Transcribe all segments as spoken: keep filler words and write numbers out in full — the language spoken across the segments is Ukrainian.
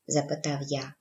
запитав я.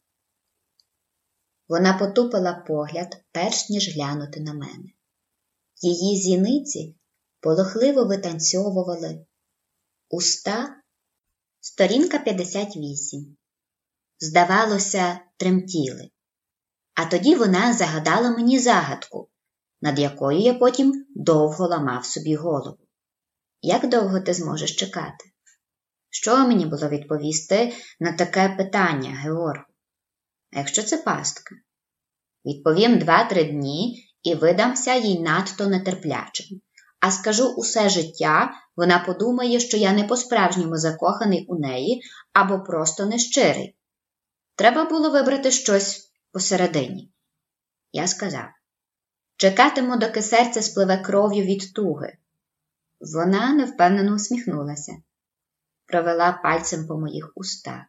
Вона потупила погляд, перш ніж глянути на мене. Її зіниці полохливо витанцьовували. Уста – сторінка п'ятдесят вісім. Здавалося, тремтіли. А тоді вона загадала мені загадку, над якою я потім довго ламав собі голову. Як довго ти зможеш чекати? Що мені було відповісти на таке питання, Георгу? А якщо це пастка? Відповім два-три дні і видамся їй надто нетерплячим. А скажу усе життя, вона подумає, що я не по-справжньому закоханий у неї або просто нещирий. Треба було вибрати щось посередині. Я сказав, чекатиму, доки серце спливе кров'ю від туги. Вона невпевнено усміхнулася. Провела пальцем по моїх устах.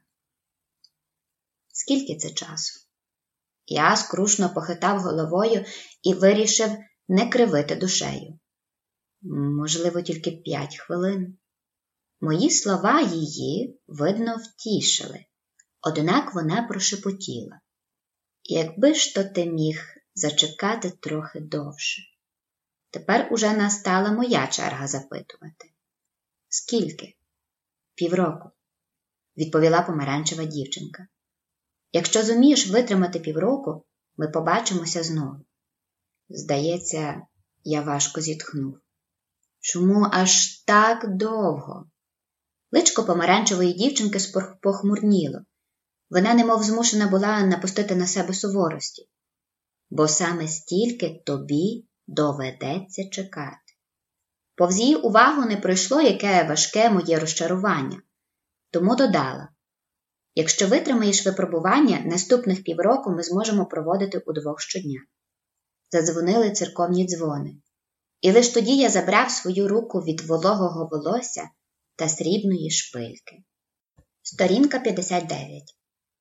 Скільки це часу? Я скрушно похитав головою і вирішив не кривити душею. Можливо, тільки п'ять хвилин. Мої слова її, видно, втішили. Однак вона прошепотіла. Якби ж то ти міг зачекати трохи довше. Тепер уже настала моя черга запитувати. Скільки? Півроку, відповіла помаранчева дівчинка. Якщо зумієш витримати півроку, ми побачимося знову. Здається, я важко зітхнув. Чому аж так довго? Личко помаранчевої дівчинки похмурніло. Вона немов змушена була напустити на себе суворості. Бо саме стільки тобі доведеться чекати. Повз її увагу не пройшло, яке важке моє розчарування. Тому додала. Якщо витримаєш випробування, наступних півроку ми зможемо проводити удвох щодня. Задзвонили церковні дзвони. І лиш тоді я забрав свою руку від вологого волосся та срібної шпильки. Сторінка п'ятдесят дев'ять.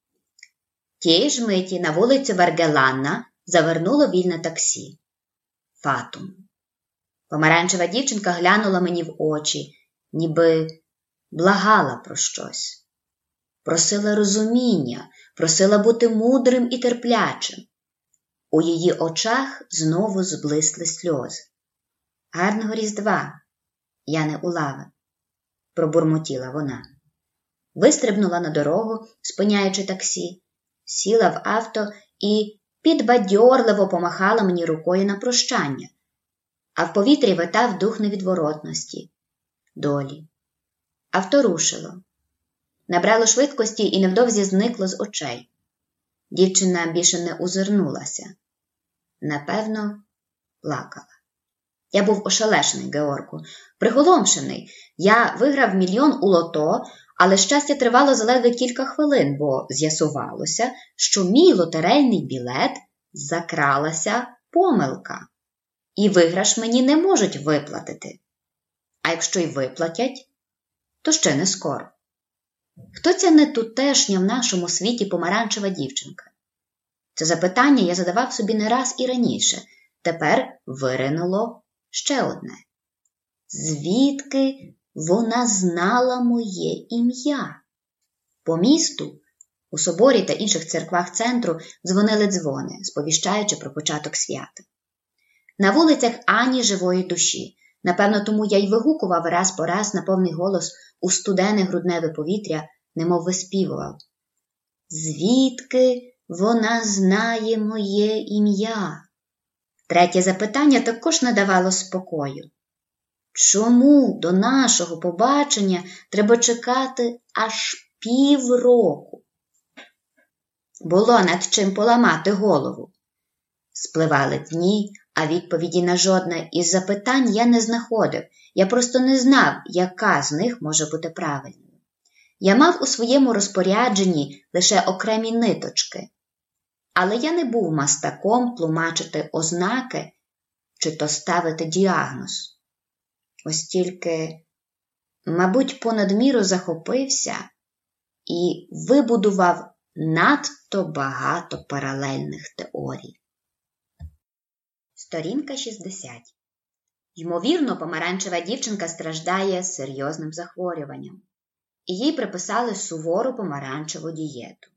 Тієї ж миті на вулицю Вергеланна завернуло вільне таксі. Фатум. Помаранчева дівчинка глянула мені в очі, ніби благала про щось. Просила розуміння, просила бути мудрим і терплячим. У її очах знову зблисли сльози. Гарного Різдва, Яне Улаве, пробурмотіла вона. Вистрибнула на дорогу, спиняючи таксі, сіла в авто і підбадьорливо помахала мені рукою на прощання, а в повітрі витав дух невідворотності, долі. Авто рушило. Набрало швидкості і невдовзі зникло з очей. Дівчина більше не озирнулася. Напевно, плакала. Я був ошелешений, Георгу, приголомшений. Я виграв мільйон у лото, але щастя тривало заледве кілька хвилин, бо з'ясувалося, що мій лотерейний білет закралася помилка. І виграш мені не можуть виплатити. А якщо й виплатять, то ще не скоро. Хто ця нетутешня в нашому світі помаранчева дівчинка? Це запитання я задавав собі не раз і раніше. Тепер виринуло ще одне. Звідки вона знала моє ім'я? По місту, у соборі та інших церквах центру дзвонили дзвони, сповіщаючи про початок свята. На вулицях ані живої душі. Напевно, тому я й вигукував раз по раз на повний голос у студене грудневе повітря, немов виспівував. Звідки вона знає моє ім'я? Третє запитання також не давало спокою. Чому до нашого побачення треба чекати аж півроку? Було над чим поламати голову. Спливали дні, а відповіді на жодне із запитань я не знаходив. Я просто не знав, яка з них може бути правильною. Я мав у своєму розпорядженні лише окремі ниточки. Але я не був мастаком тлумачити ознаки чи то ставити діагноз. Ось тільки, мабуть, понад міру захопився і вибудував надто багато паралельних теорій. Сторінка шістдесят. Ймовірно, помаранчева дівчинка страждає серйозним захворюванням, і їй приписали сувору помаранчеву дієту.